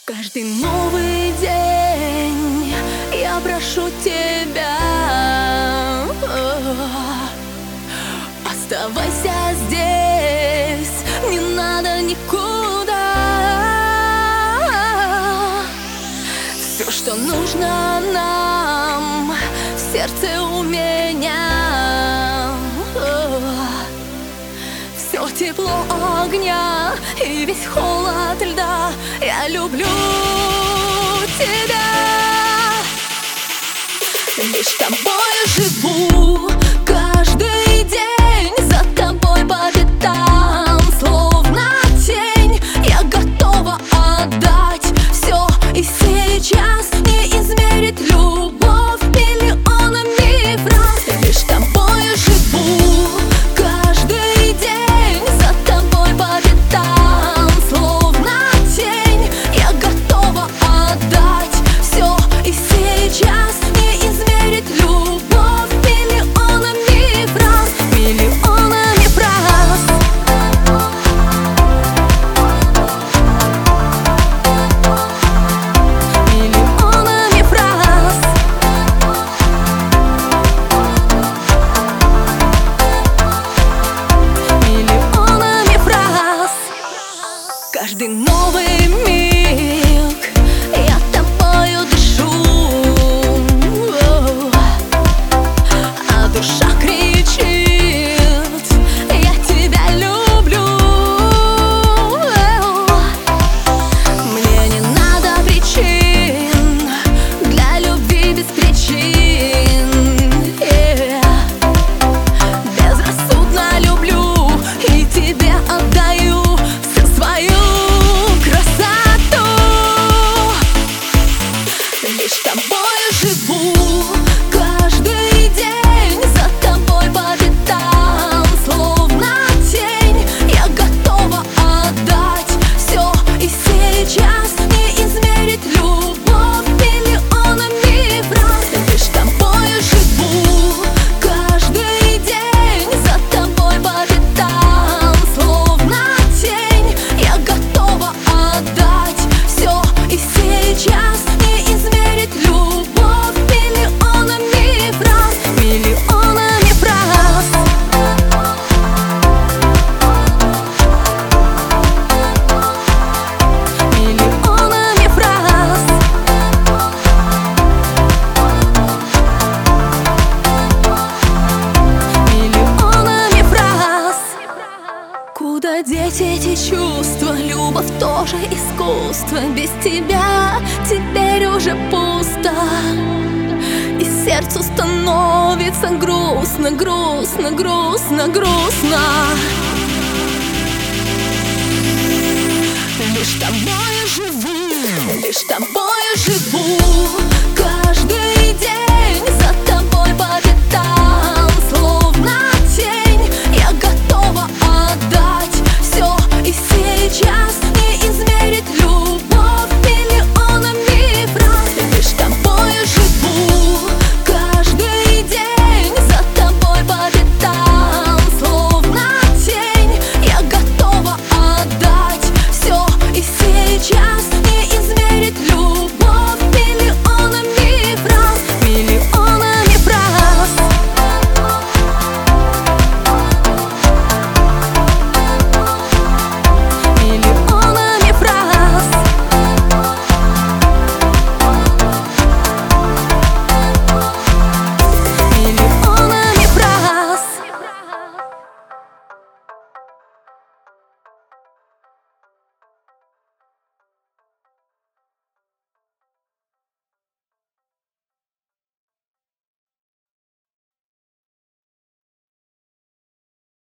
Каждый новый день я прошу тебя, оставайся здесь, не надо никуда. Все, что нужно нам, в сердце у меня. Все тепло огня и весь холод льда. Я люблю тебя. Лишь с тобой живу, каждый день за тобой по пятам, словно тень. Я готова отдать все и сейчас, не измерить любовь миллионами фраз. Лишь с тобой живу, каждый день за тобой по пятам, словно тень. Я готова отдать все и сейчас, не измерить любовь миллионами фраз, миллионами фраз. Миллионами фраз. Миллионами фраз. Каждый новый миг я тобою дышу, а душа кричит: я тебя люблю. Мне не надо причин для любви без причин. Безрассудно люблю и тебе отдаю всю свою красоту. Лишь с тобой живу, каждый день за тобой по пятам, словно тень. Я готова отдать все и сейчас, не измерить любовь миллионами фраз. Лишь с тобой живу, каждый день за тобой по пятам, словно тень. Я готова отдать все и сейчас, не измерить любовь миллионами фраз, миллионами фраз. Миллионами фраз. Миллионами фраз. Куда деть эти чувства? Любовь тоже искусство. Без тебя теперь уже пусто, и сердцу становится грустно, грустно, грустно, грустно. Лишь с тобой живу, лишь с тобой живу.